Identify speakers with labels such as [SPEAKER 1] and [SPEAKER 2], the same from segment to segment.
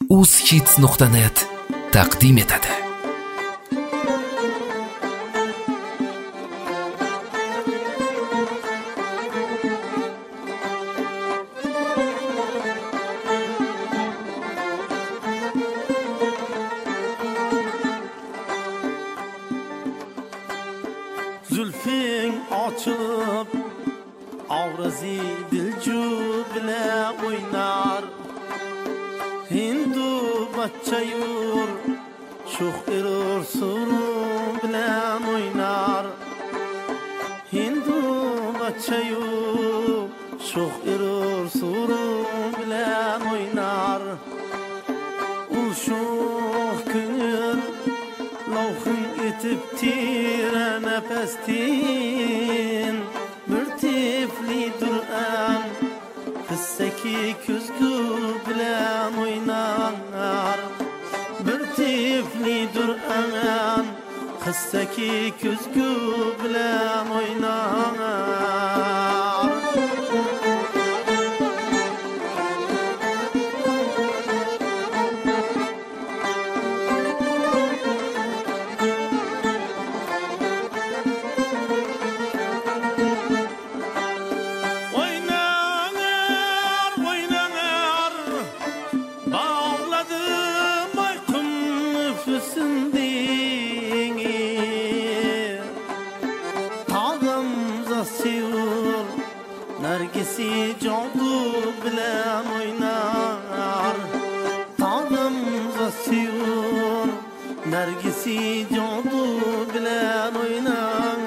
[SPEAKER 1] ushits.net taqdim etadi.
[SPEAKER 2] Zülfün açılıp avrazi dilcu bile oynar. Hindu bachayur şuh erur surun bile oynar. Hindu bachayur şuh erur surun bile oynar. Ul şuh künür lavhın etip tire nefestin bir tifli duran kıssaki küzgü bilen oynar. Bir tifli duran kıssaki küzgü bilen oynar. Nergisi candu bilen oynar. Tanım zasiyur Nergisi candu bilen oynar.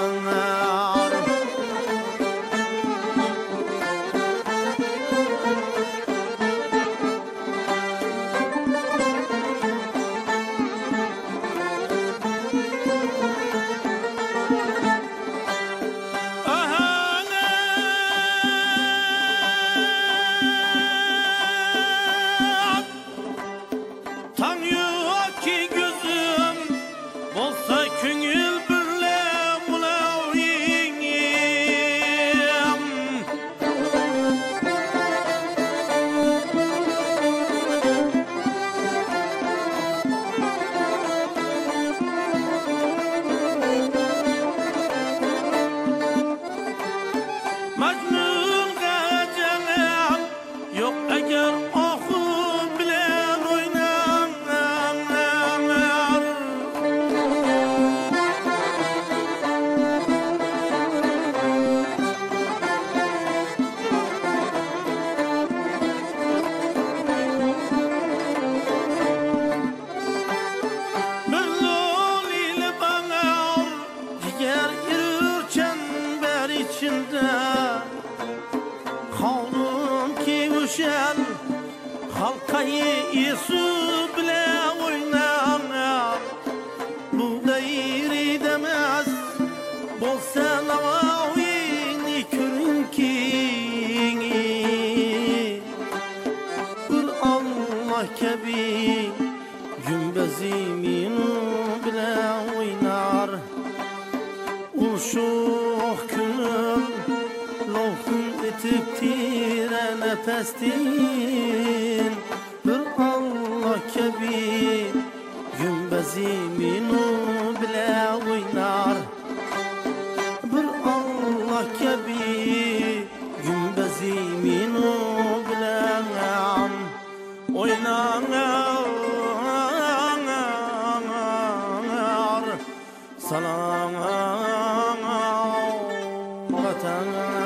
[SPEAKER 2] Halkayı Yesu bile oynar. Bu gayri demez bolsa lavavini körün ki bir Allah kebi gümbezi minu bile oynar. Uşuh künür lavhın etip tire nefestin bir Allah kebi gümbezi minu bile oynar. Bir Allah kebi gümbezi minu bile oynar. Salam vatan